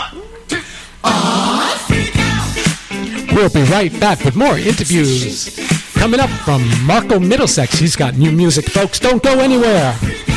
We'll be right back with more interviews. Coming up from Marco Middlesex. He's got new music, folks. Don't go anywhere.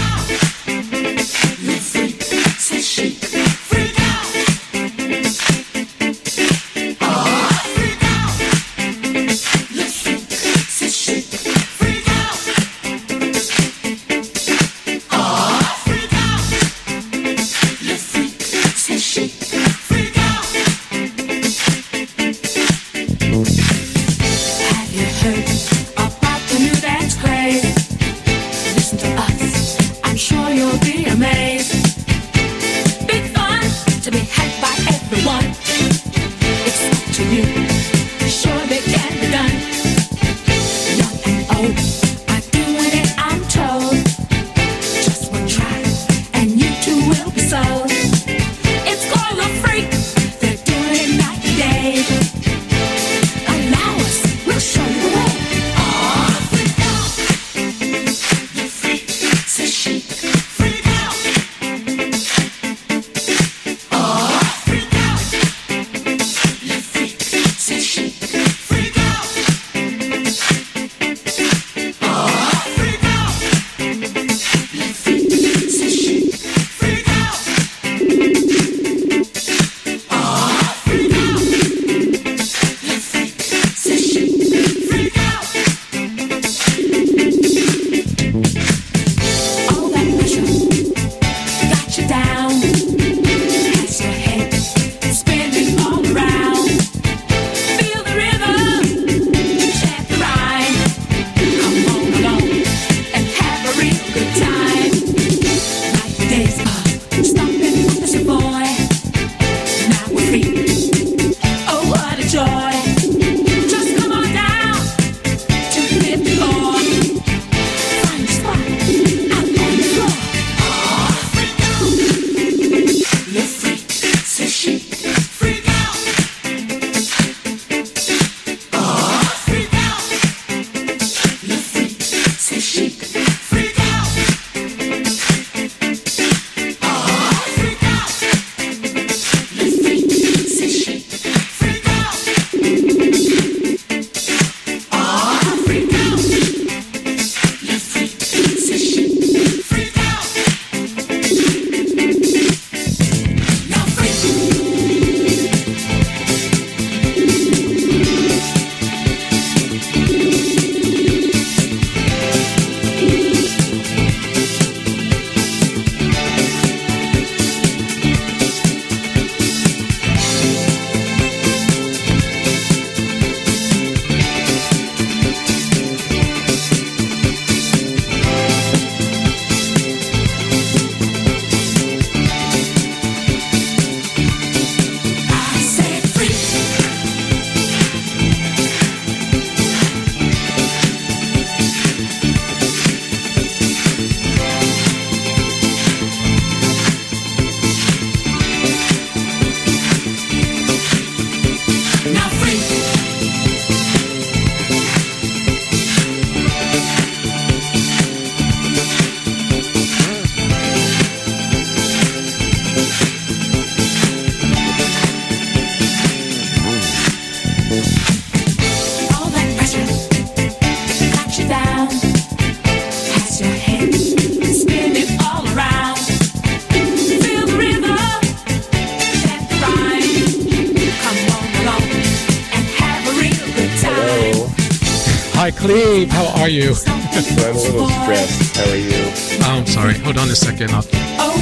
Cleve, how are you? I'm a little stressed. How are you? Oh, I'm sorry. Hold on a second. I'm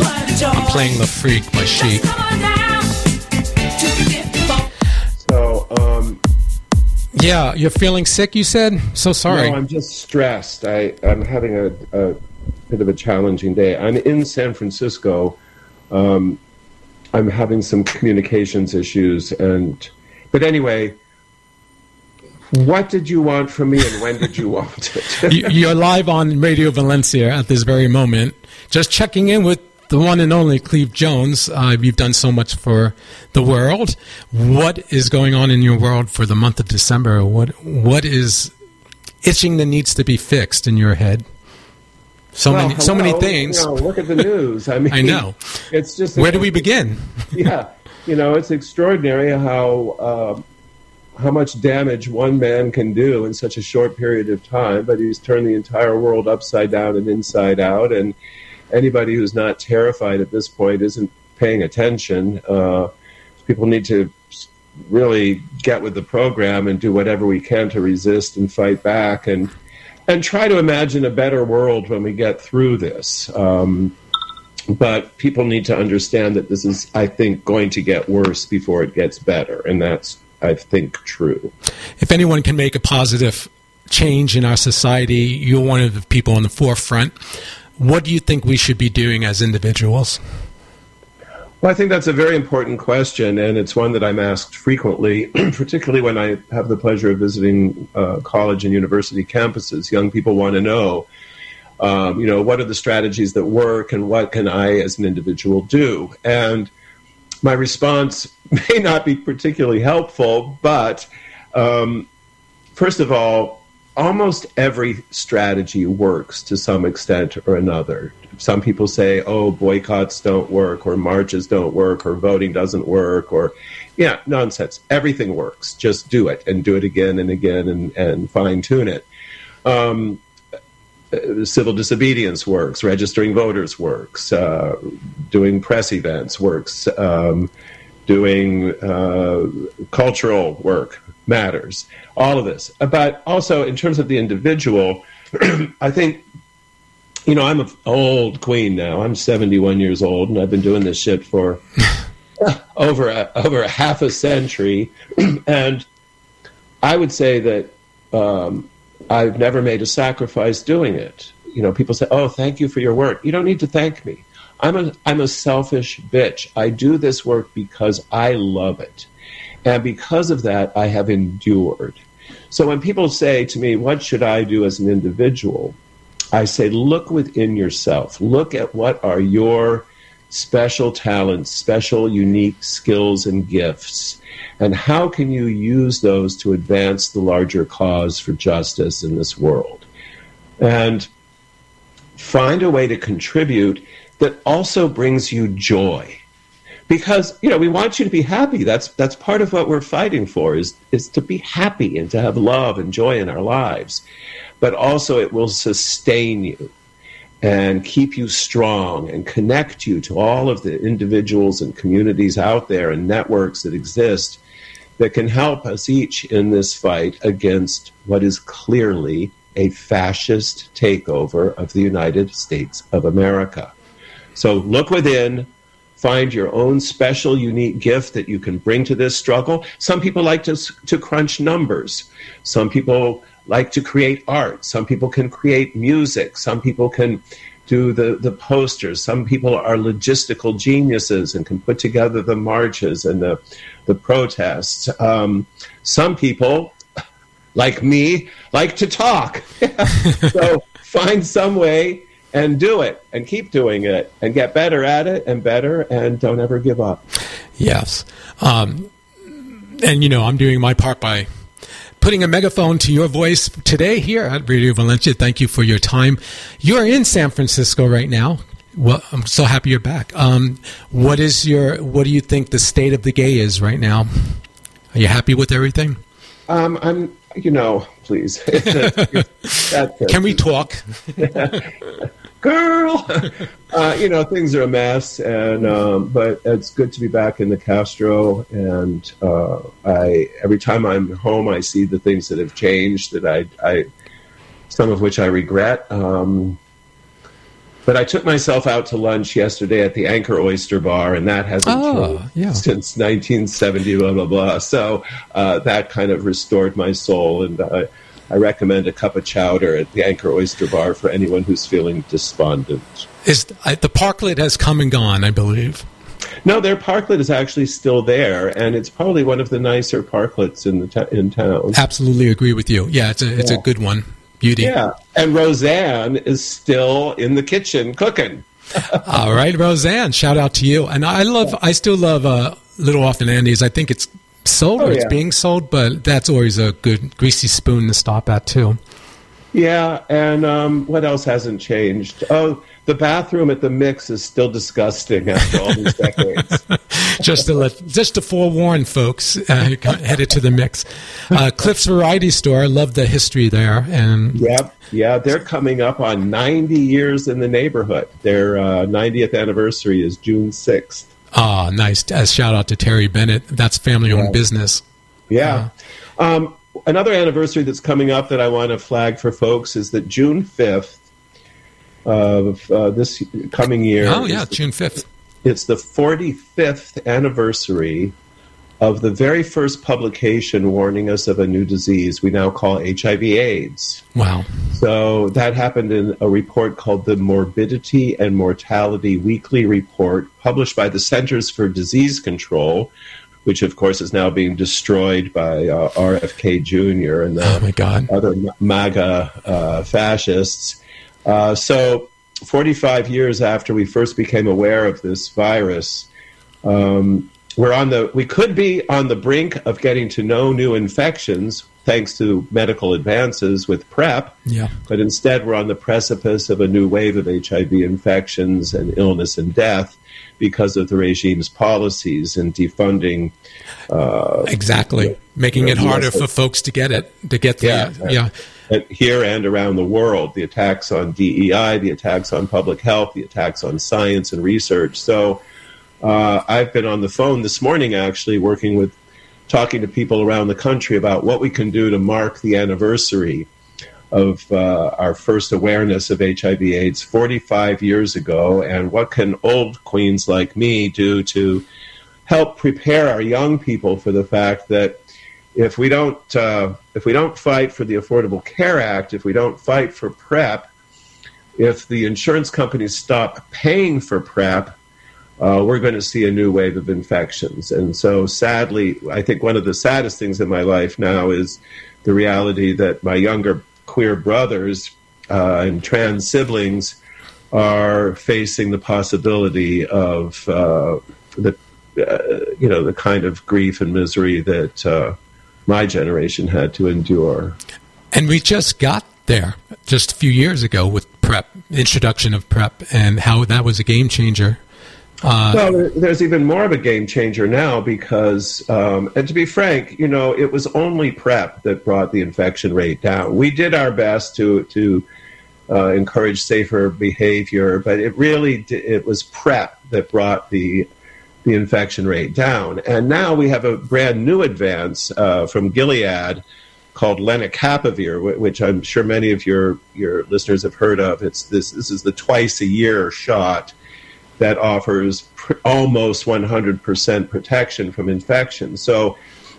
playing The Freak by Chic. So, yeah, you're feeling sick, you said? So sorry. No, I'm just stressed. I'm having a bit of a challenging day. I'm in San Francisco. I'm having some communications issues. But anyway... What did you want from me, and when did you want it? You're live on Radio Valencia at this very moment. Just checking in with the one and only Cleve Jones. You've done so much for the world. What is going on in your world for the month of December? What is itching that needs to be fixed in your head? So many things. Look at the news. I mean, I know. It's just where do we begin? Yeah. it's extraordinary how much damage one man can do in such a short period of time, but he's turned the entire world upside down and inside out, and anybody who's not terrified at this point isn't paying attention. People need to really get with the program and do whatever we can to resist and fight back and try to imagine a better world when we get through this. But people need to understand that this is, I think, going to get worse before it gets better, and that's, I think, true. If anyone can make a positive change in our society, you're one of the people on the forefront. What do you think we should be doing as individuals? Well, I think that's a very important question, and it's one that I'm asked frequently, particularly when I have the pleasure of visiting college and university campuses. Young people want to know, what are the strategies that work, and what can I as an individual do? And my response may not be particularly helpful, but first of all, almost every strategy works to some extent or another. Some people say, boycotts don't work, or marches don't work, or voting doesn't work, or, nonsense. Everything works. Just do it, and do it again and again, and fine-tune it. Civil disobedience works. Registering voters works. Doing press events works. Doing cultural work matters. All of this. But also, in terms of the individual, I think, I'm an old queen now. I'm 71 years old, and I've been doing this shit for over a half a century. And I would say that I've never made a sacrifice doing it. People say, thank you for your work. You don't need to thank me. I'm a selfish bitch. I do this work because I love it. And because of that, I have endured. So when people say to me, what should I do as an individual? I say, look within yourself. Look at what are your special talents, special, unique skills and gifts, and how can you use those to advance the larger cause for justice in this world? And find a way to contribute that also brings you joy. Because, we want you to be happy. That's part of what we're fighting for, is to be happy and to have love and joy in our lives. But also it will sustain you and keep you strong and connect you to all of the individuals and communities out there and networks that exist that can help us each in this fight against what is clearly a fascist takeover of the United States of America. So look within, find your own special, unique gift that you can bring to this struggle. Some people like to crunch numbers. Some people like to create art. Some people can create music. Some people can do the posters. Some people are logistical geniuses and can put together the marches and the protests. Some people, like me, like to talk. So find some way and do it and keep doing it and get better at it and better, and don't ever give up. Yes. And, I'm doing my part by putting a megaphone to your voice today here at Radio Valencia. Thank you for your time. You're in San Francisco right now. Well, I'm so happy you're back. What do you think the state of the gay is right now? Are you happy with everything? I'm, please. Can we talk? Girl! Things are a mess, and but it's good to be back in the Castro, and every time I'm home, I see the things that have changed, that I some of which I regret. But I took myself out to lunch yesterday at the Anchor Oyster Bar, and that hasn't changed since 1970, blah, blah, blah. So that kind of restored my soul, and I recommend a cup of chowder at the Anchor Oyster Bar for anyone who's feeling despondent. The parklet has come and gone, I believe. No, their parklet is actually still there, and it's probably one of the nicer parklets in town. Absolutely agree with you. Yeah, it's a good one. Beauty. Yeah, and Roseanne is still in the kitchen cooking. All right, Roseanne, shout out to you. And I still love Little Off and Andy's. I think it's sold it's being sold, but that's always a good greasy spoon to stop at too. Yeah, and what else hasn't changed? Oh, the bathroom at the Mix is still disgusting after all these decades. just to forewarn folks, headed to the Mix. Cliff's Variety Store, I love the history there. And yeah, they're coming up on 90 years in the neighborhood. Their 90th anniversary is June 6th. Ah, nice. Shout out to Terry Bennett. That's family-owned business. Yeah. Another anniversary that's coming up that I want to flag for folks is that June 5th of this coming year. Oh, yeah, June 5th. It's the 45th anniversary of the very first publication warning us of a new disease we now call HIV/AIDS. Wow. So that happened in a report called the Morbidity and Mortality Weekly Report, published by the Centers for Disease Control, which, of course, is now being destroyed by RFK Jr. and the other MAGA fascists. So 45 years after we first became aware of this virus, we could be on the brink of getting to know new infections thanks to medical advances with PrEP, but instead we're on the precipice of a new wave of HIV infections and illness and death because of the regime's policies and defunding. Making it harder for folks to get it, here and around the world, the attacks on DEI, the attacks on public health, the attacks on science and research. So I've been on the phone this morning, actually, talking to people around the country about what we can do to mark the anniversary of our first awareness of HIV/AIDS 45 years ago, and what can old queens like me do to help prepare our young people for the fact that if we don't fight for the Affordable Care Act, if we don't fight for PrEP, if the insurance companies stop paying for PrEP, we're going to see a new wave of infections. And so sadly, I think one of the saddest things in my life now is the reality that my younger queer brothers and trans siblings are facing the possibility of the kind of grief and misery that my generation had to endure. And we just got there just a few years ago with PrEP, introduction of PrEP, and how that was a game changer. Well, there's even more of a game changer now because, and to be frank, it was only PrEP that brought the infection rate down. We did our best to encourage safer behavior, but it was PrEP that brought the infection rate down. And now we have a brand new advance from Gilead called lenacapavir, which I'm sure many of your listeners have heard of. This is the twice-a-year shot that offers almost 100% protection from infection. So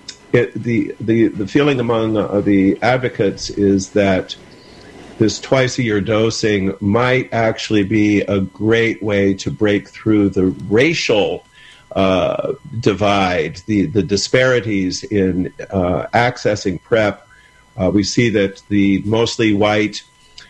the feeling among the advocates is that this twice-a-year dosing might actually be a great way to break through the racial divide, the disparities in accessing PrEP. We see that the mostly white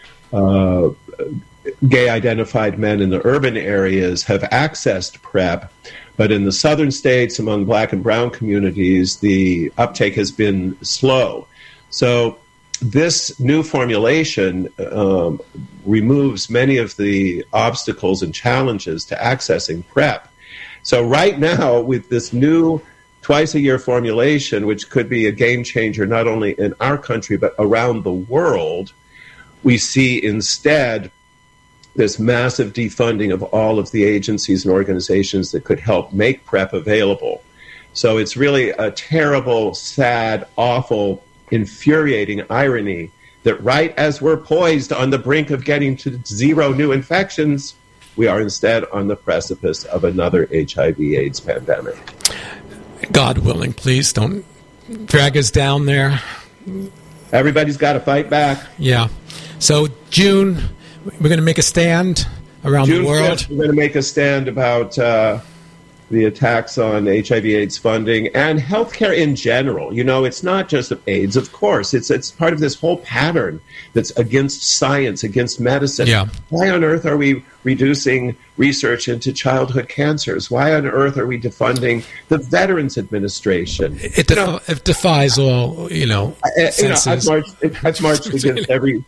gay-identified men in the urban areas have accessed PrEP, but in the southern states, among black and brown communities, the uptake has been slow. So this new formulation removes many of the obstacles and challenges to accessing PrEP. So right now, with this new twice-a-year formulation, which could be a game changer not only in our country but around the world, we see instead this massive defunding of all of the agencies and organizations that could help make PrEP available. So it's really a terrible, sad, awful, infuriating irony that right as we're poised on the brink of getting to zero new infections, we are instead on the precipice of another HIV/AIDS pandemic. God willing, please don't drag us down there. Everybody's got to fight back. Yeah. So June, we're going to make a stand around the world. 5th, we're going to make a stand about the attacks on HIV/AIDS funding and healthcare in general. It's not just AIDS, of course. It's part of this whole pattern that's against science, against medicine. Yeah. Why on earth are we reducing research into childhood cancers? Why on earth are we defunding the Veterans Administration? It defies all, senses. I've marched against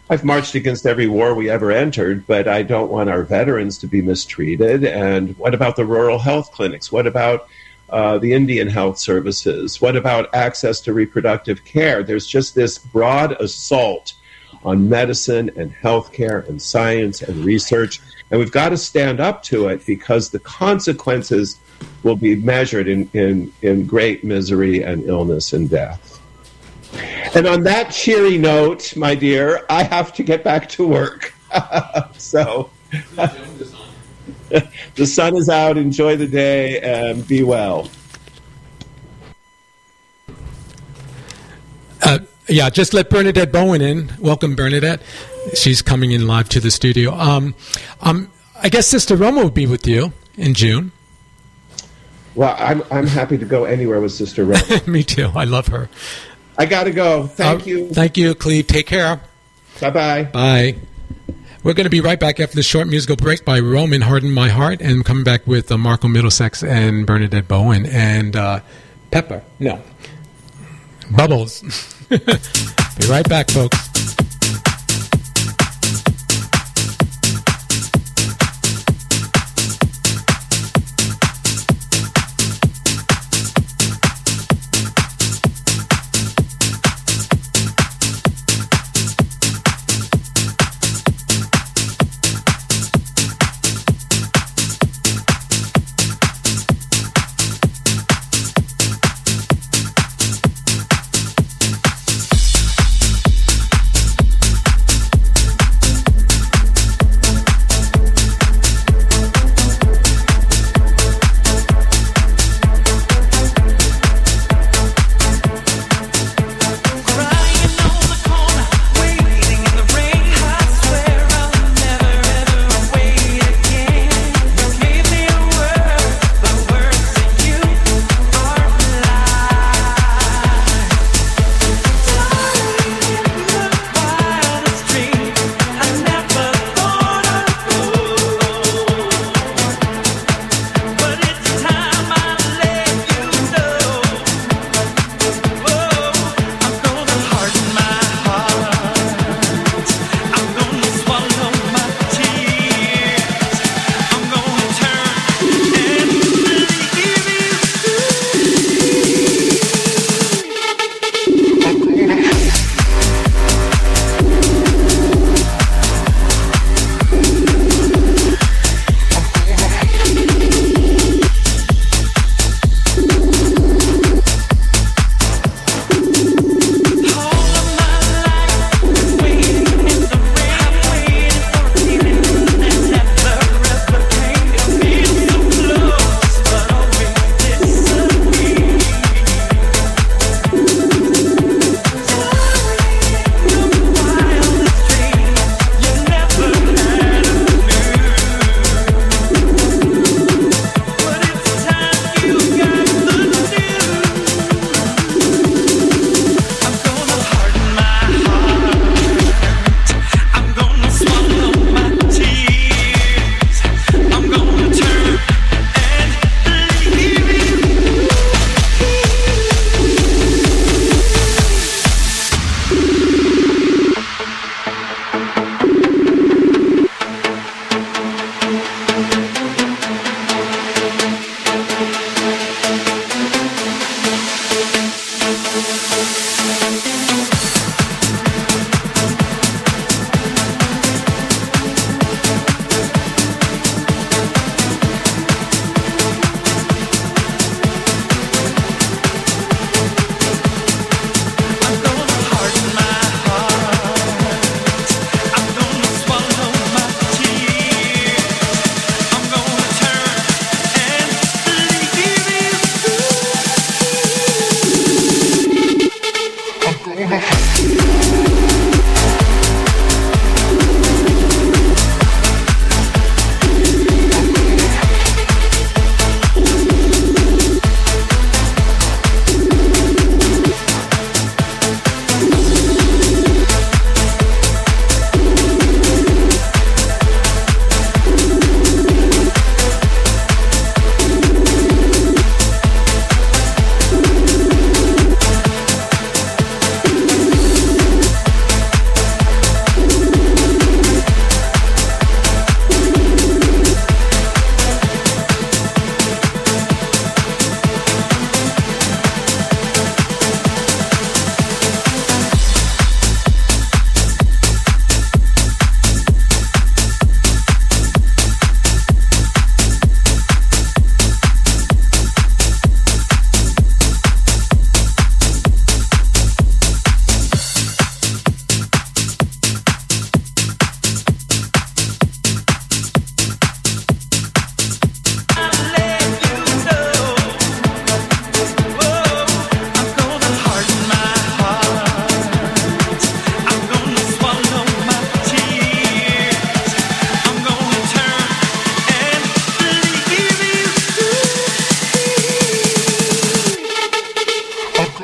I've marched against every war we ever entered, but I don't want our veterans to be mistreated. And what about the rural health clinics? What about the Indian health services? What about access to reproductive care? There's just this broad assault on medicine and healthcare and science and research. And we've got to stand up to it because the consequences will be measured in great misery and illness and death. And on that cheery note, my dear, I have to get back to work. So the sun is out. Enjoy the day and be well. Yeah, just let Bernadette Bowen in. Welcome, Bernadette. She's coming in live to the studio. I guess Sister Roma will be with you in June. Well, I'm happy to go anywhere with Sister Roma. Me too. I love her. I got to go. Thank you. Thank you, Cleve. Take care. Bye-bye. Bye. We're going to be right back after this short musical break by Roman, Harden My Heart, and coming back with Marco Middlesex and Bernadette Bowen and Pepper. No. Bubbles. Be right back, folks.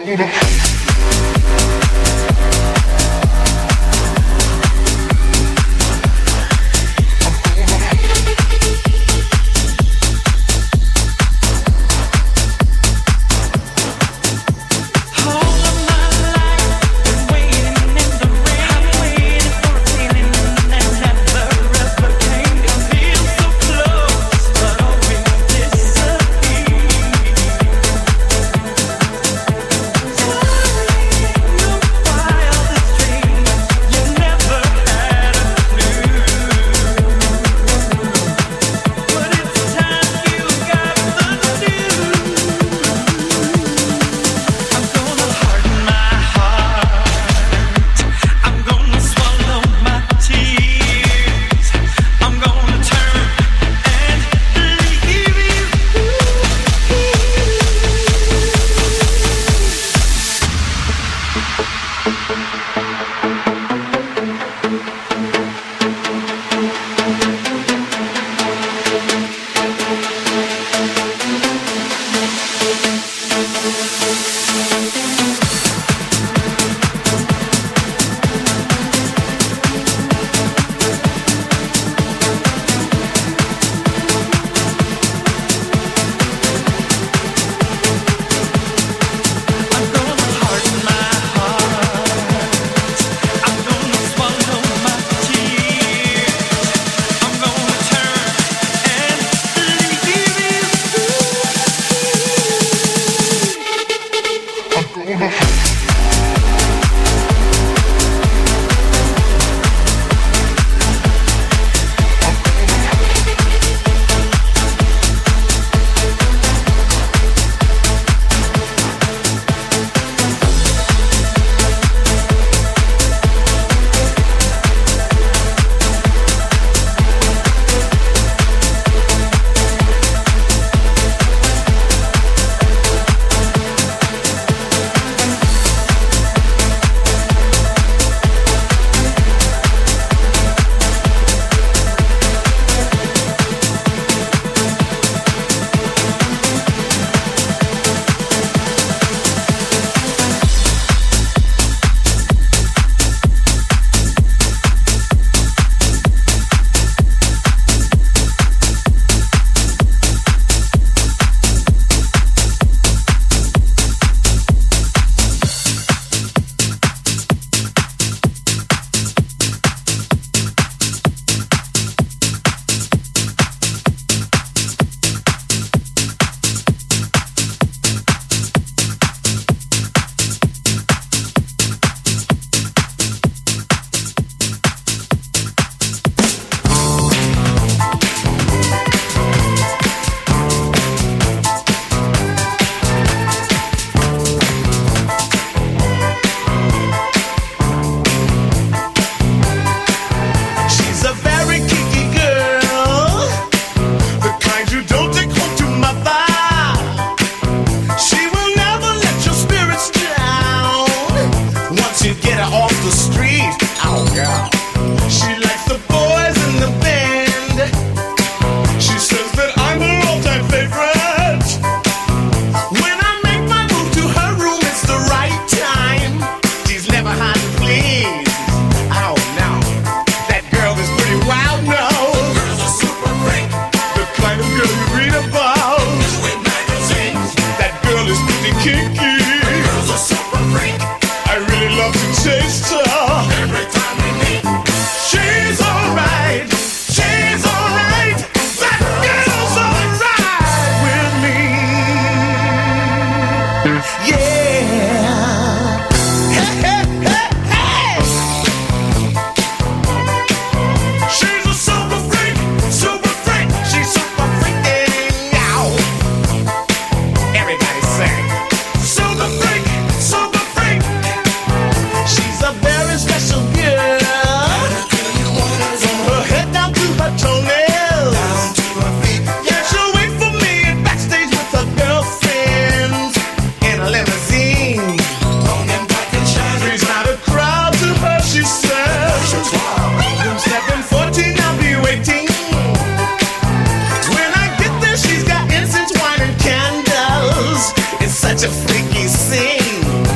such a freaky scene.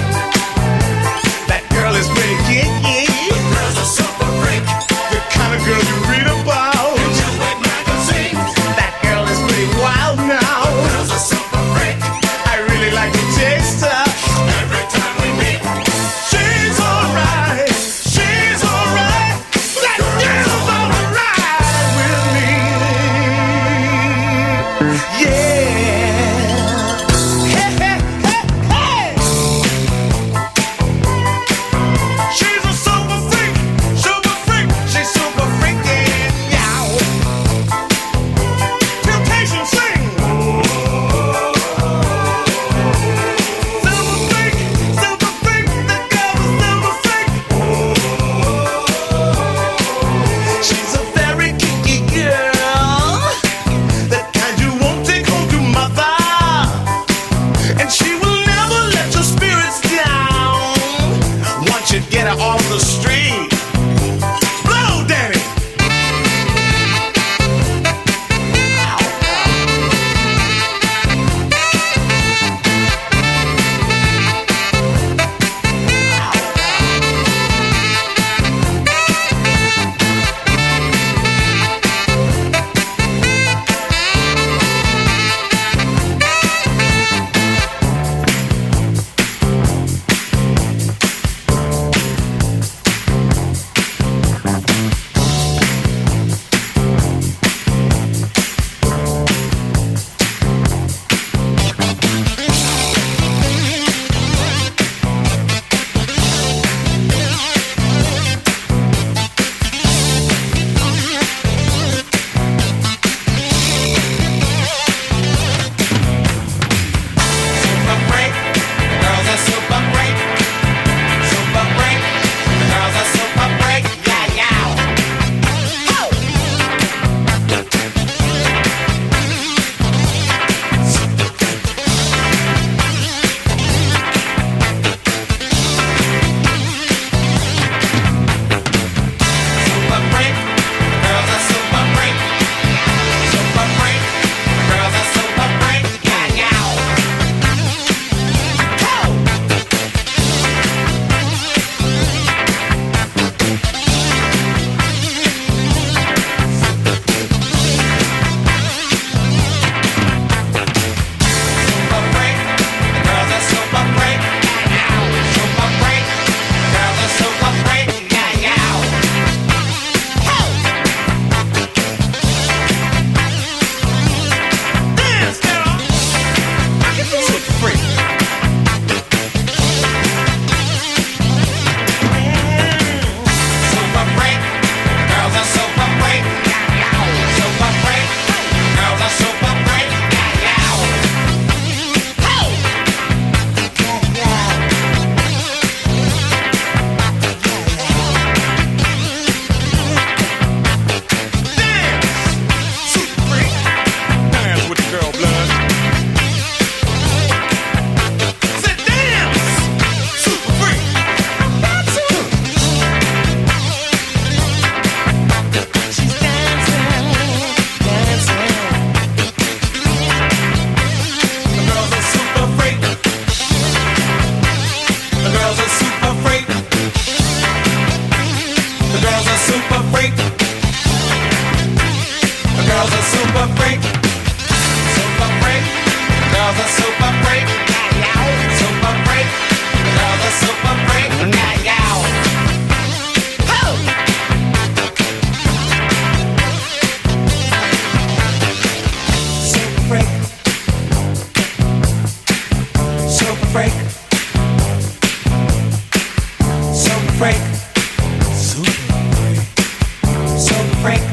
freak. Super freak. Super freak.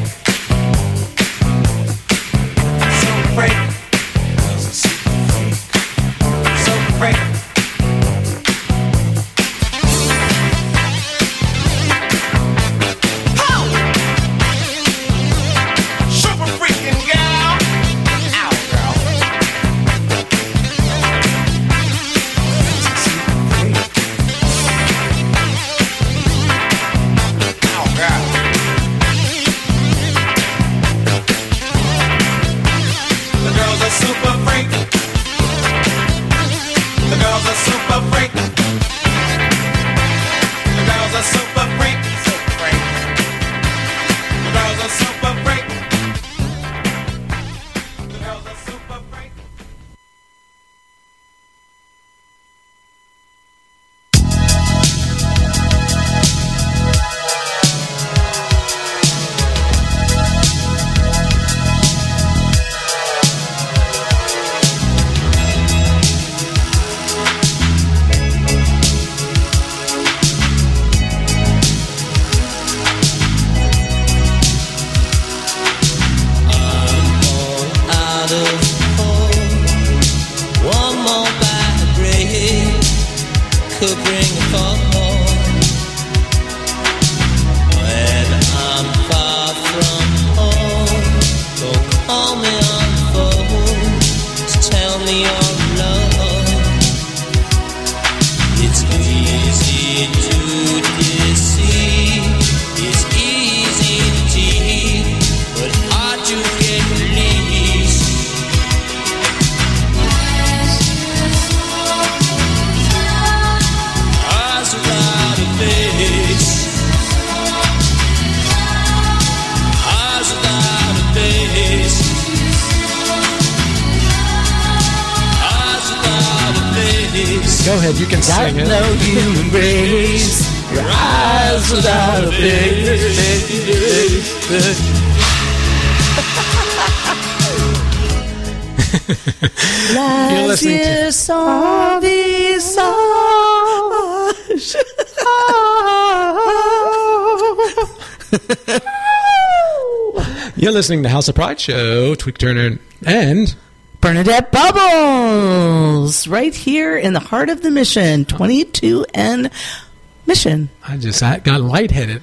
Super freak. Super freak. Super freaking gal. Ow, girl. Ow, girl. The girls are super freak. The girls are super freak. The girls are super freak. Super freak. The girls are super freak. The girls are super freak. Out of hope, one more bad break could bring a fall. When I'm far from home, don't call me on the phone to tell me your love. It's easy to deceive, it's easy to cheat, but hard to get released. Eyes without a face. Eyes without a face. Eyes without a face. Go ahead, you can Got sing it. no human grace. Your eyes without a face. You're listening to You're listening to House of Pride Show, Tweak Turner and Bernadette Bubbles, right here in the heart of the Mission, 22N Mission. I just got lightheaded.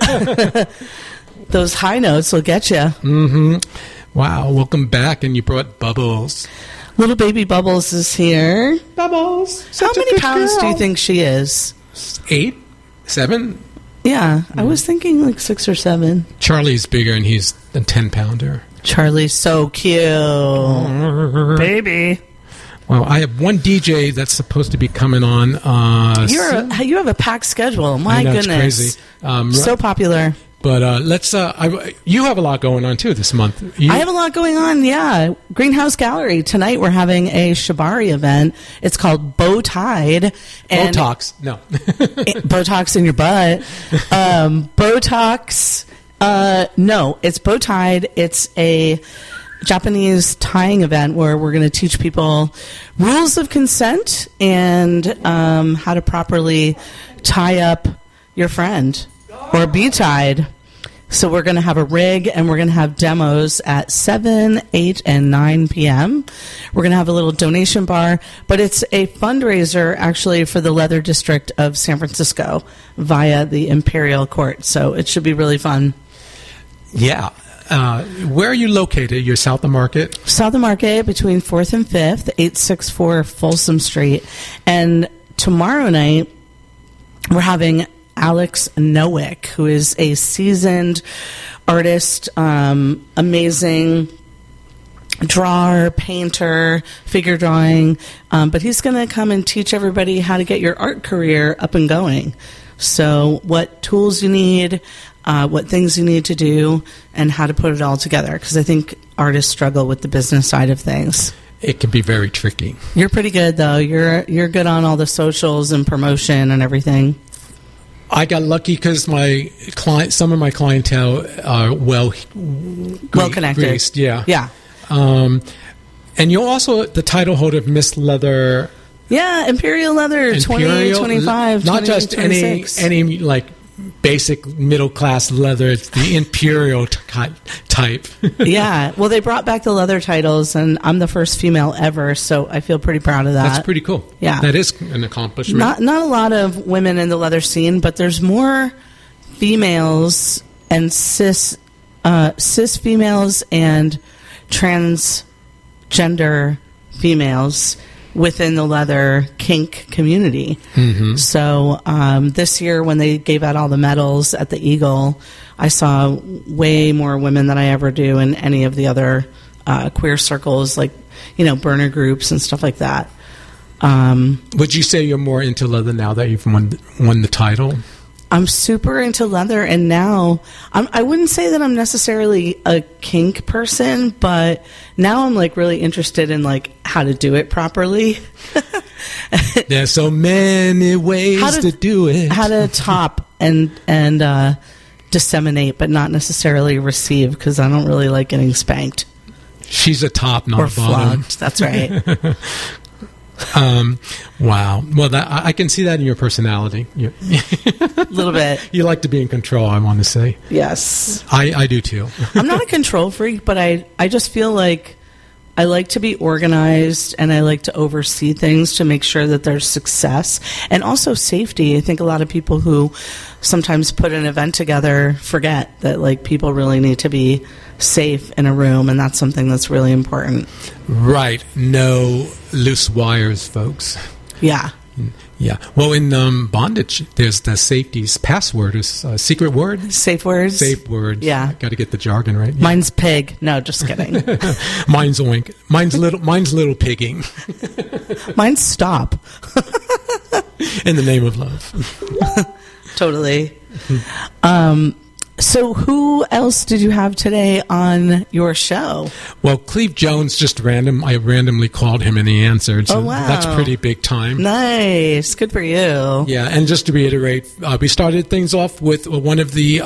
Those high notes will get you. Wow, welcome back, and you brought Bubbles. Little baby Bubbles is here. Bubbles. How many pounds do you think she is? 8? 7? Yeah, I was thinking like 6 or 7. Charlie's bigger, and he's a 10-pounder. Charlie's so cute. Baby. Well, I have one DJ that's supposed to be coming on. You have a packed schedule. My I know, goodness. it's crazy. So popular. But let's. You have a lot going on too this month. I have a lot going on, yeah. Greenhouse Gallery. Tonight we're having a Shibari event. It's called Bow Tide. And Botox. No. Botox in your butt. Botox. No, it's Bow Tide. It's a Japanese tying event where we're going to teach people rules of consent and how to properly tie up your friend or be tied. So we're going to have a rig and we're going to have demos at 7, 8, and 9 p.m. We're going to have a little donation bar, but it's a fundraiser actually for the Leather District of San Francisco via the Imperial Court. So it should be really fun. Yeah. Where are you located? You're south of Market? South of Market between 4th and 5th, 864 Folsom Street. And tomorrow night, we're having Alex Nowick, who is a seasoned artist, amazing drawer, painter, figure drawing, but he's going to come and teach everybody how to get your art career up and going. So what tools you need, what things you need to do, and how to put it all together, because I think artists struggle with the business side of things. It can be very tricky. You're pretty good, though. You're good on all the socials and promotion and everything. I got lucky because some of my clientele are well connected. Graced, yeah. Yeah. And you're also the title holder of Miss Leather Yeah, Imperial Leather, 28.25, not just any 26. like basic middle class leather. It's the Imperial type. Yeah, well, they brought back the leather titles, and I'm the first female ever, so I feel pretty proud of that. That's pretty cool. Yeah. That is an accomplishment. Not a lot of women in the leather scene, but there's more females and cis females and transgender females within the leather kink community. Mm-hmm. So this year, when they gave out all the medals at the Eagle, I saw way more women than I ever do in any of the other queer circles, like, you know, burner groups and stuff like that. Would you say you're more into leather now that you've won the title? I'm super into leather, and now I wouldn't say that I'm necessarily a kink person, but now I'm like really interested in like how to do it properly. There's so many ways to do it. How to top and disseminate, but not necessarily receive, because I don't really like getting spanked She's a top, not or a bottom. flogged. That's right. Wow. Well, I can see that in your personality. A little bit. You like to be in control, I want to say. Yes. I do too. I'm not a control freak, but I just feel like I like to be organized, and I like to oversee things to make sure that there's success and also safety. I think a lot of people who sometimes put an event together forget that like people really need to be safe in a room, and that's something that's really important. Right. No loose wires, folks. Yeah. Yeah. Well, in bondage, there's the safety's password is secret word. Safe words. Safe words. Yeah. Got to get the jargon right. Yeah. Mine's pig. No, just kidding. Mine's oink. Mine's little pigging. Mine's stop. In the name of love. Totally. So who else did you have today on your show? Well, Cleve Jones, I randomly called him and he answered. So Oh, wow. That's pretty big time. Nice. Good for you. Yeah, and just to reiterate, we started things off with one of the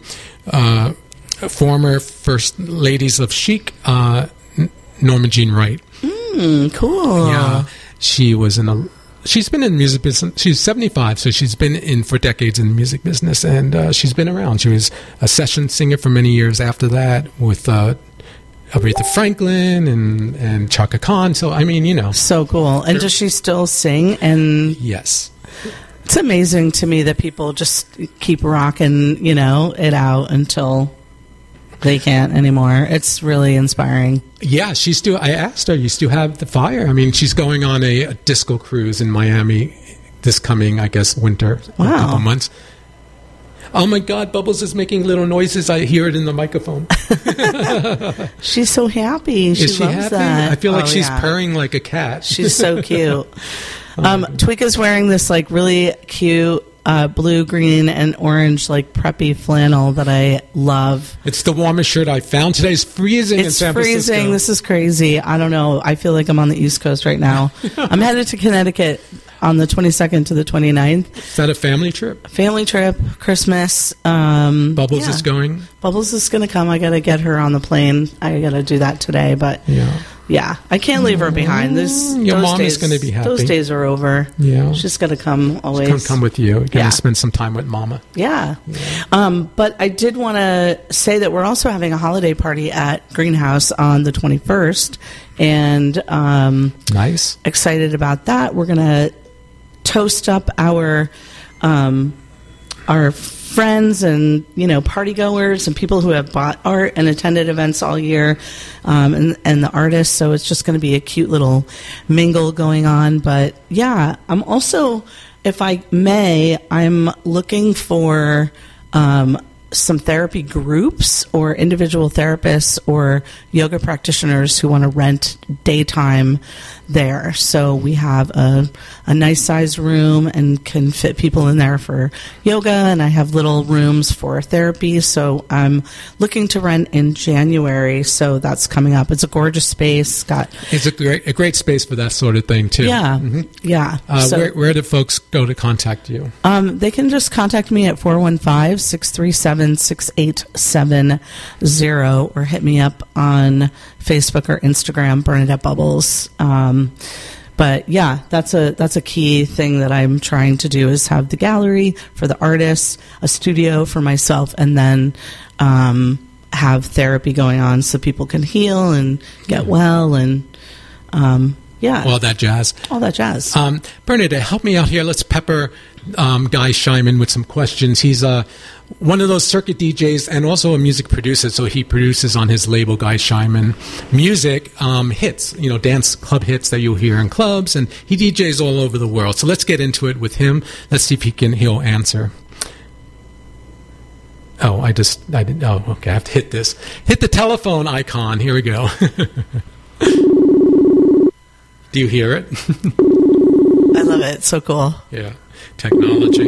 former first ladies of Chic, Norma Jean Wright. Cool. Yeah, she's been in music business. She's 75, so she's been in for decades in the music business, and she's been around. She was a session singer for many years after that with Aretha Franklin and Chaka Khan. So, I mean, you know. So cool. And does she still sing? And Yes. it's amazing to me that people just keep rocking, it out until they can't anymore. It's really inspiring. Yeah, I asked her, you still have the fire? I mean, she's going on a disco cruise in Miami this coming, I guess, winter. Wow. A couple months. Oh my God, Bubbles is making little noises. I hear it in the microphone. She's so happy. She Is she loves happy? that. I feel like Oh, she's yeah. purring like a cat. She's so cute. Tweeka's wearing this like really cute blue, green, and orange like preppy flannel that I love. It's the warmest shirt I found. Today's freezing in It's San freezing. Francisco. This is crazy. I don't know. I feel like I'm on the East Coast right now. I'm headed to Connecticut on the 22nd to the 29th. Is that a family trip? Family trip, Christmas. Bubbles yeah. is going? Bubbles is going to come. I got to get her on the plane. I got to do that today, but Yeah. I can't leave her behind. Your mom is gonna be happy. Those days are over. Yeah. She's got to come always. Come with you. You're going Yeah. to spend some time with Mama. Yeah. But I did want to say that we're also having a holiday party at Greenhouse on the 21st, and Nice. excited about that. We're going to toast up our friends and party goers and people who have bought art and attended events all year, and the artists. So it's just going to be a cute little mingle going on. But yeah, I'm also, if I may, I'm looking for some therapy groups or individual therapists or yoga practitioners who want to rent daytime there. So we have a nice sized room and can fit people in there for yoga, and I have little rooms for therapy. So I'm looking to rent in January. So that's coming up. It's a gorgeous space. It's a great space for that sort of thing, too. Yeah. Yeah. So, where do folks go to contact you? they can just contact me at 415-637-6870 or hit me up on Facebook or Instagram, Bernadette Bubbles. But yeah, that's a key thing that I'm trying to do is have the gallery for the artists, a studio for myself, and then have therapy going on so people can heal and get well and all that jazz. Bernadette, help me out here. Let's pepper Guy Scheinman with some questions. He's one of those circuit DJs and also a music producer, so he produces on his label Guy Scheinman music hits, dance club hits that you'll hear in clubs, and he DJs all over the world. So let's get into it with him. Let's see if he'll answer. Okay, I have to hit this. Hit the telephone icon. Here we go. Do you hear it? I love it. It's so cool. Yeah. Technology.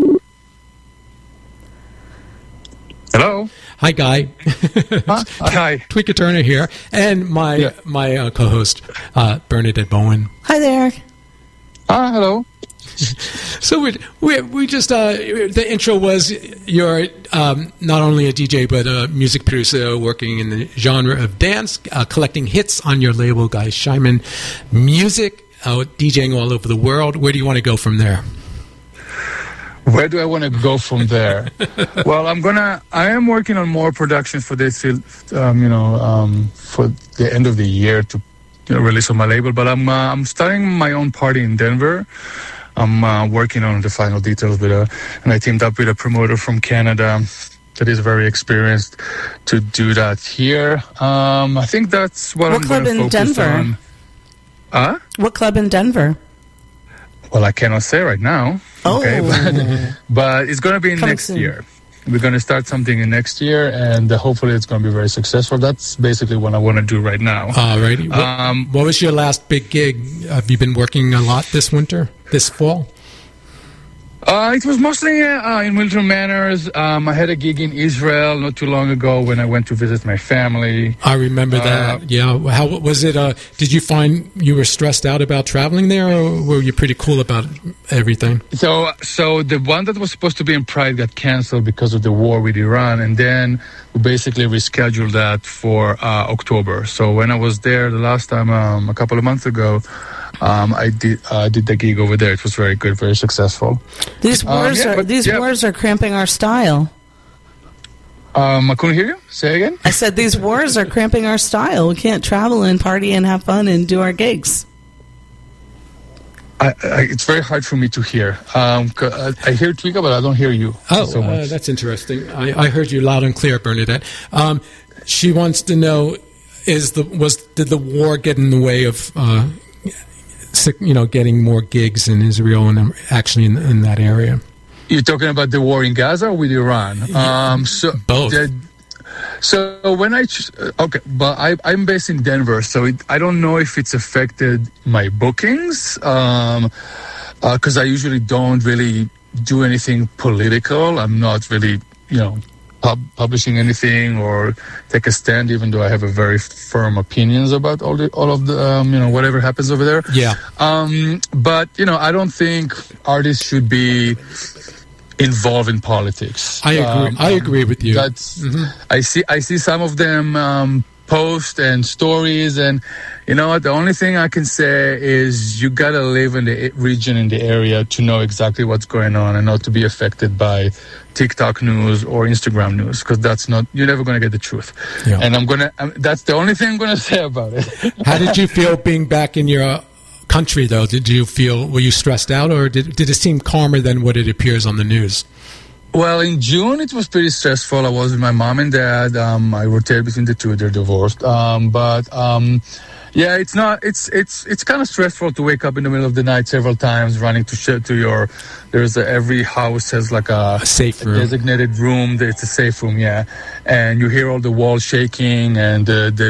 Hello. Hi, Guy. Hi. Tweaker Turner here. And my co-host, Bernadette Bowen. Hi there. Hello. So we just the intro was you're not only a DJ but a music producer working in the genre of dance, collecting hits on your label, Guy Scheinman Music, DJing all over the world. Where do you want to go from there? Where do I want to go from there? Well, I am working on more productions for this, for the end of the year to release on my label. But I'm starting my own party in Denver. I'm working on the final details and I teamed up with a promoter from Canada that is very experienced to do that here. I think that's what I'm going to focus on. What club in Denver? Well, I cannot say right now. Oh. Okay, but it's going to be next year. We're going to start something in next year, and hopefully it's going to be very successful. That's basically what I want to do right now. Alrighty. What was your last big gig? Have you been working a lot this fall? It was mostly in Milton Manors. I had a gig in Israel not too long ago when I went to visit my family. I remember that. Yeah. How was it? Did you find you were stressed out about traveling there, or were you pretty cool about everything? So the one that was supposed to be in Pride got canceled because of the war with Iran, and then we basically rescheduled that for October. So when I was there the last time, a couple of months ago, I did the gig over there. It was very good, very successful. These wars are cramping our style. I couldn't hear you. Say again. I said these wars are cramping our style. We can't travel and party and have fun and do our gigs. It's very hard for me to hear. I hear Tweeka, but I don't hear you. So much. That's interesting. I heard you loud and clear, Bernadette. She wants to know: did the war get in the way of getting more gigs in Israel and actually in that area? You're talking about the war in Gaza or with Iran? Both. So when but I'm based in Denver, so I don't know if it's affected my bookings, because I usually don't really do anything political. I'm not really, publishing anything or take a stand, even though I have a very firm opinions about all of the whatever happens over there. Yeah. But I don't think artists should be involved in politics. I agree. I agree with you. I see some of them post and stories, and the only thing I can say is you gotta live in the region, in the area, to know exactly what's going on and not to be affected by TikTok news or Instagram news, because you're never gonna get the truth. Yeah. And that's the only thing I'm gonna say about it. How did you feel being back in your country, though? Were you stressed out, or did it seem calmer than what it appears on the news? Well, in June, it was pretty stressful. I was with my mom and dad. I rotated between the two. They're divorced. Yeah, it's not. It's kind of stressful to wake up in the middle of the night several times, running to your. Every house has like a safe room, designated room. It's a safe room, yeah. And you hear all the walls shaking, and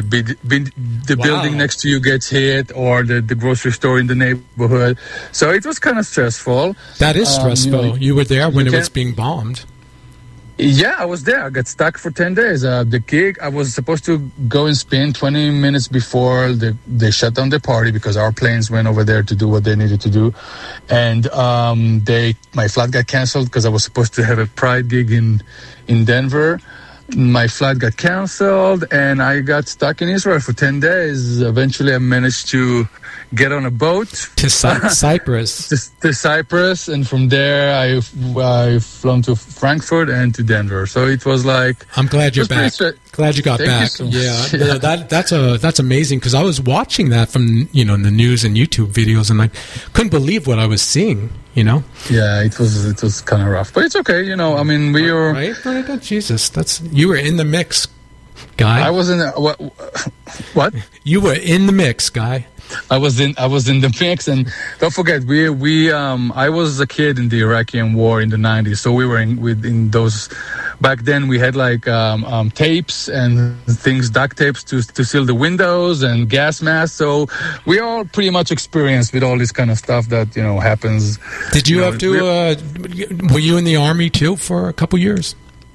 the building next to you gets hit, or the grocery store in the neighborhood. So it was kind of stressful. That is stressful. You were there when it was being bombed. Yeah, I was there. I got stuck for 10 days. The gig, I was supposed to go and spin 20 minutes before they shut down the party, because our planes went over there to do what they needed to do. And my flight got canceled because I was supposed to have a Pride gig in Denver. my flight got canceled, and I got stuck in Israel for 10 days. Eventually, I managed to get on a boat To Cyprus. to Cyprus, and from there I flown to Frankfurt and to Denver. So it was like, I'm glad you're it was pretty back. straight. Glad you got Thank you back. so much. Yeah, no, that's amazing because I was watching that from in the news and YouTube videos, and I couldn't believe what I was seeing. Yeah, it was kind of rough, but it's okay. I mean, we were. Right? Jesus, you were in the mix, guy. I was in what? You were in the mix, guy. I was in the mix, and don't forget, I was a kid in the Iraqi war in the 90s, so we were in those. Back then, we had like tapes and things, duct tapes to seal the windows and gas masks. So we all pretty much experienced with all this kind of stuff that happens. Did you have to? Were you in the army too for a couple years?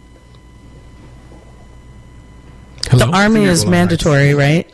Hello? The army is mandatory, right?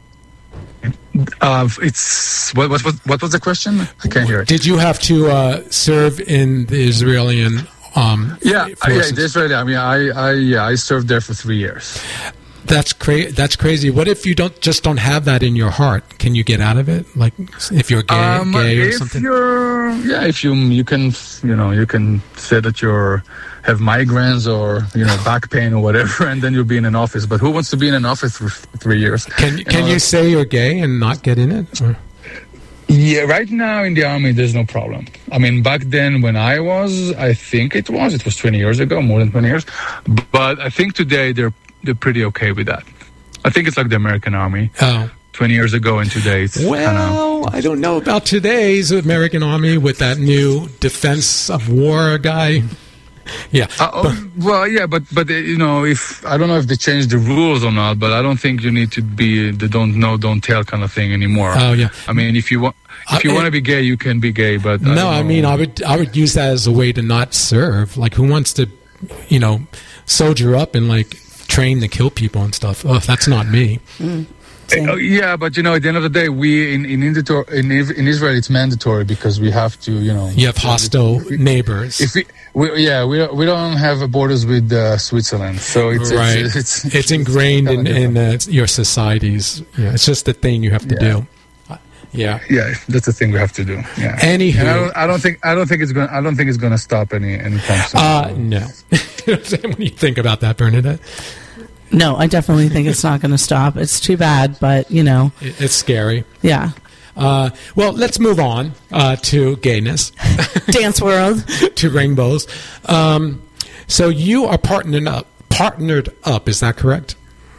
It's what was the question? I can't hear it. Did you have to serve in the Israeli forces? The Israeli. I mean, I served there for 3 years. That's crazy. What if you don't have that in your heart? Can you get out of it? Like if you're gay or something? If you can say that you have migraines or back pain or whatever, and then you'll be in an office. But who wants to be in an office for 3 years? Can you say you're gay and not get in it? Or? Yeah, right now in the army, there's no problem. I mean, back then when I think it was 20 years ago, more than 20 years. But I think today they're pretty okay with that. I think it's like the American army. Oh. 20 years ago and today it's I don't know about today's American army with that new defense of war guy. Yeah. But if I don't know if they changed the rules or not, but I don't think you need to be the don't know, don't tell kind of thing anymore. Oh yeah. I mean, if you want to be gay, you can be gay, but I would use that as a way to not serve. Like, who wants to, soldier up and like train to kill people and stuff? Oh, that's not me. Yeah, but at the end of the day, we in Israel it's mandatory because we have to. You have hostile neighbors. If we don't have borders with Switzerland, so it's ingrained in your societies. Yeah, it's just the thing you have to do. Yeah, that's the thing we have to do. Yeah. Anywho, and I don't think it's going to stop anytime soon. No. What do you think about that, Bernadette? No, I definitely think it's not going to stop. It's too bad, but it's scary. Yeah. Well, let's move on to gayness, dance world, to rainbows. So you are partnered up. Is that correct?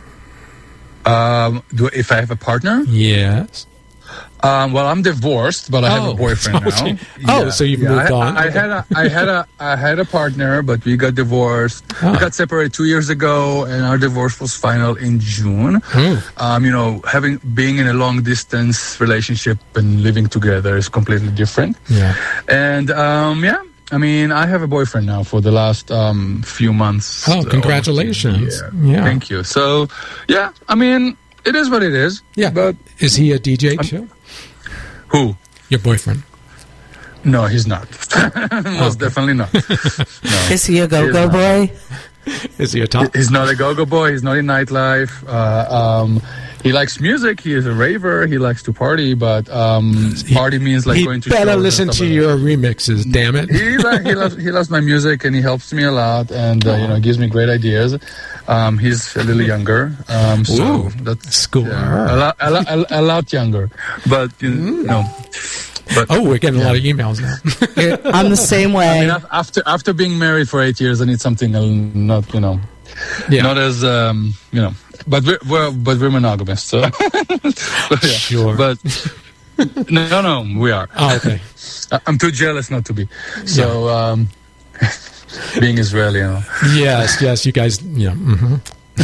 If I have a partner? Yes. Well, I'm divorced, but I have a boyfriend now. So you've moved on. I had a partner, but we got divorced. We got separated 2 years ago, and our divorce was final in June. Being in a long distance relationship and living together is completely different. Yeah. And I mean, I have a boyfriend now for the last few months. Oh, congratulations! Yeah. Thank you. So, I mean, it is what it is. Yeah. But is he a DJ too? Who? Your boyfriend? No, he's not. Most definitely not. No. Is he a go-go boy? Is he a top? He's not a go-go boy. He's not in nightlife. He likes music. He is a raver. He likes to party, but party means like going to shows. He better listen to your remixes, damn it. He loves my music, and he helps me a lot, and gives me great ideas. He's a little younger, so that's cool. Yeah, a lot younger, but But, we're getting a lot of emails now. I'm the same way. I mean, after being married for 8 years, I need something not as But we're monogamous, so sure. But no, we are. Oh, okay. I'm too jealous not to be. So being Israeli, Yes, you guys. Yeah. Mm-hmm.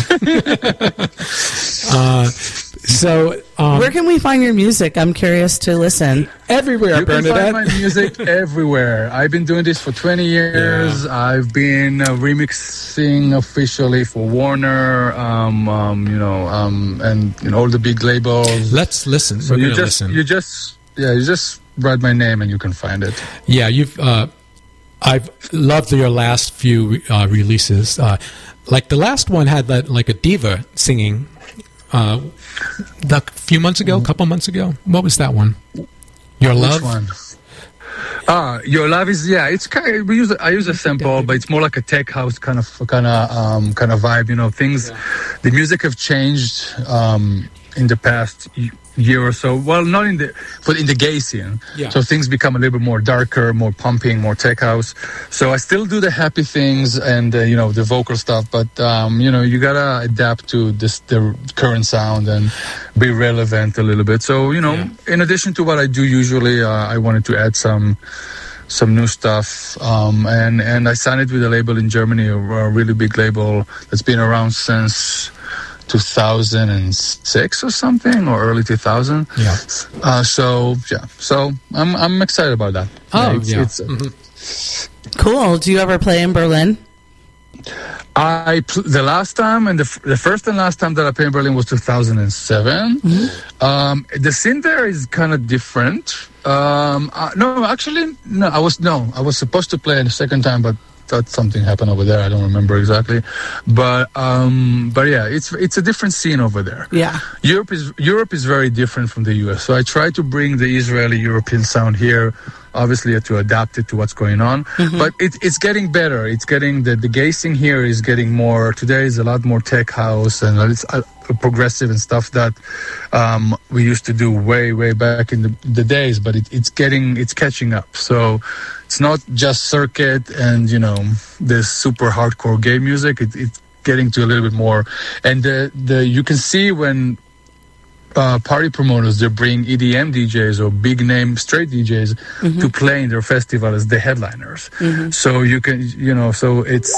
Where can we find your music? I'm curious to listen. Everywhere, you Bernadette. can find my music everywhere. I've been doing this for 20 years. Yeah. I've been remixing officially for Warner, and all the big labels. Let's listen. So you just write my name and you can find it. Yeah, I've loved your last few releases. Like the last one had that, like a diva singing. A few months ago, a couple months ago. What was that one? Your Love. Which one? Your Love is it's kind of, I use a sample, but it's more like a tech house kind of vibe. You know, things. The music have changed in the past year or so. Well, not in the gay scene. Yeah. So things become a little bit more darker, more pumping, more tech house. So I still do the happy things and the vocal stuff, but you gotta adapt to the current sound and be relevant a little bit. So in addition to what I do usually, I wanted to add some new stuff, and I signed it with a label in Germany, a really big label that's been around since 2006 or something, or early 2000. Yeah. So I'm excited about that. It's Cool. Do you ever play in Berlin? The last time and the first and last time that I played in Berlin was 2007. The scene there is kind of different. I was supposed to play the second time, but something happened over there. I don't remember exactly, but yeah, it's a different scene over there. Yeah, Europe is very different from the US. So I try to bring the Israeli European sound here, obviously to adapt it to what's going on. But it's getting better. It's getting the gay scene here is getting more. Today is a lot more tech house and it's progressive and stuff that we used to do way back in the days. But it's catching up. So it's not just circuit and this super hardcore gay music. It's getting to a little bit more, and you can see when party promoters, they bring EDM DJs or big name straight DJs to play in their festival as the headliners. So you can so it's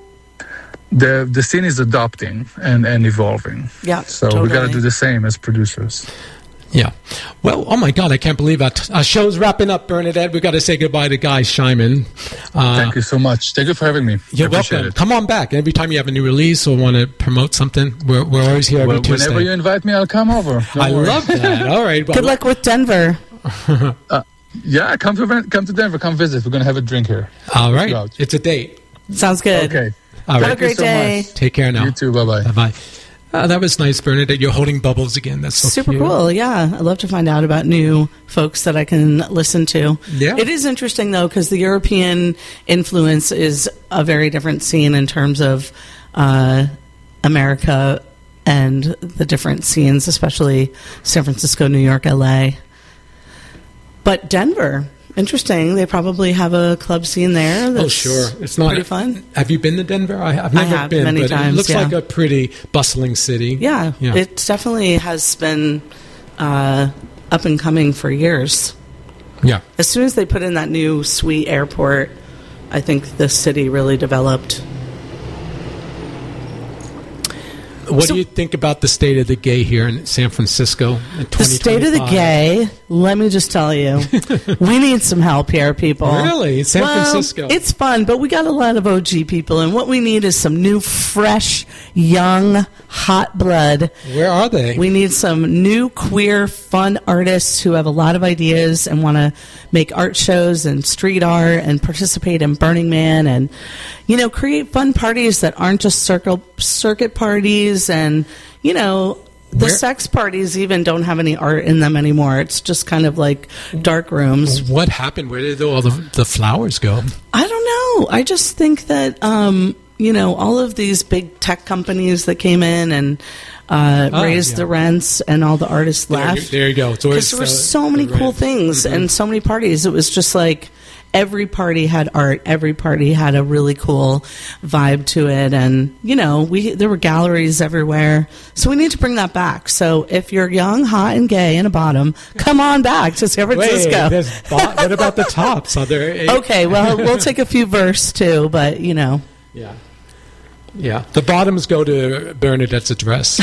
the scene is adopting and evolving. Yeah, so totally. we got to do the same as producers. Yeah. Well, oh my God, I can't believe that. Our show's wrapping up, Bernadette. We've got to say goodbye to Guy Scheinman. Thank you so much. Thank you for having me. You're welcome. It. Come on back. Every time you have a new release or want to promote something, we're always here every Tuesday. Whenever you invite me, I'll come over. I love that. All right. Well, Good luck with Denver. Yeah, come to Denver. Come visit. We're going to have a drink here. All right. It's a date. Sounds good. Okay. All Have right. a great day. Take care now. You too. Bye-bye. Bye-bye. That was nice, Bernadette. You're holding bubbles again. That's so Super cute. cool. Yeah, I love to find out about new folks that I can listen to. Yeah. It is interesting, though, because the European influence is a very different scene in terms of America and the different scenes, especially San Francisco, New York, LA. But Denver, interesting. They probably have a club scene there. That's sure. It's not pretty fun. Have you been to Denver? I've never have been, many but times, it looks yeah. like a pretty bustling city. Yeah, it definitely has been up and coming for years. Yeah. As soon as they put in that new sweet airport, I think the city really developed. What do you think about the state of the gay here in San Francisco in 2025? The state of the gay, let me just tell you, we need some help here, people. Really? San Francisco? It's fun, but we got a lot of OG people, and what we need is some new, fresh, young, hot blood. Where are they? We need some new, queer, fun artists who have a lot of ideas and want to make art shows and street art and participate in Burning Man and, create fun parties that aren't just circuit parties and, the sex parties even don't have any art in them anymore. It's just kind of like dark rooms. What happened? Where did all the flowers go? I don't know. I just think that, all of these big tech companies that came in and raised the rents and all the artists left. There you go. Because there were so many cool things and so many parties. It was just like every party had art. Every party had a really cool vibe to it. And, there were galleries everywhere. So we need to bring that back. So if you're young, hot, and gay and a bottom, come on back to San Francisco. Wait, what about the tops? Are there Okay, well, we'll take a few verse too, but, Yeah. Yeah. The bottoms go to Bernadette's address.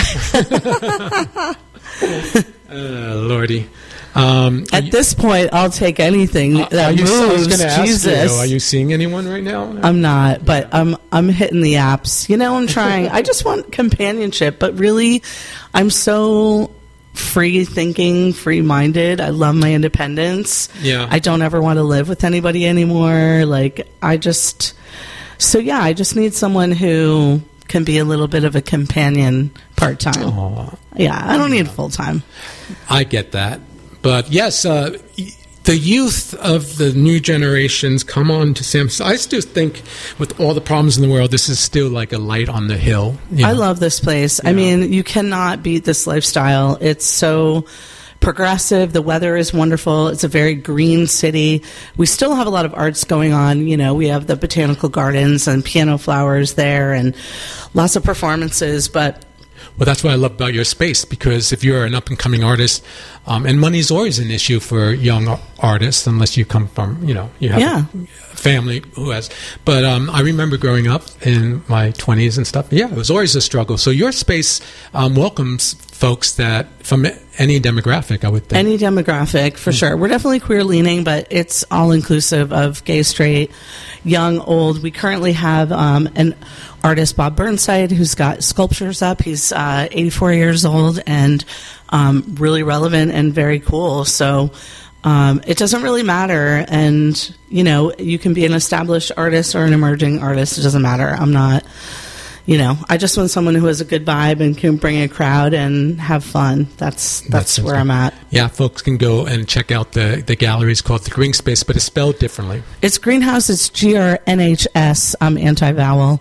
Lordy. at this point, I'll take anything that moves. I was going to ask Jesus. you, are you seeing anyone right now? I'm not, but I'm hitting the apps. I'm trying. I just want companionship, but really, I'm so free thinking, free minded. I love my independence. Yeah. I don't ever want to live with anybody anymore. I just need someone who can be a little bit of a companion part-time. Aw. Yeah, I don't need full-time. I get that. But yes, the youth of the new generations come on to San Francisco. I still think with all the problems in the world, this is still like a light on the hill. You I know? love this place. I mean, you cannot beat this lifestyle. It's so progressive. The weather is wonderful. It's a very green city. We still have a lot of arts going on. You know, we have the botanical gardens and piano flowers there and lots of performances, but Well, that's what I love about your space, because if you're an up-and-coming artist, and money's always an issue for young artists, unless you come from, you have Yeah. a family who has. But I remember growing up in my 20s and stuff. Yeah, it was always a struggle. So your space welcomes folks that from any demographic, I would think. any demographic, for sure. We're definitely queer-leaning, but it's all-inclusive of gay, straight, young, old. We currently have an artist, Bob Burnside, who's got sculptures up. He's 84 years old and really relevant and very cool. So it doesn't really matter. And, you can be an established artist or an emerging artist. It doesn't matter. I'm not, I just want someone who has a good vibe and can bring a crowd and have fun. That's where I'm at. Yeah, folks can go and check out the gallery. It's called The Green Space, but it's spelled differently. It's Greenhouse. It's GRNHS. I'm anti-vowel.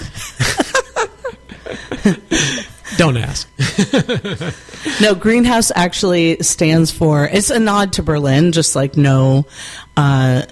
Don't ask. No, Greenhouse actually stands for, it's a nod to Berlin, just like no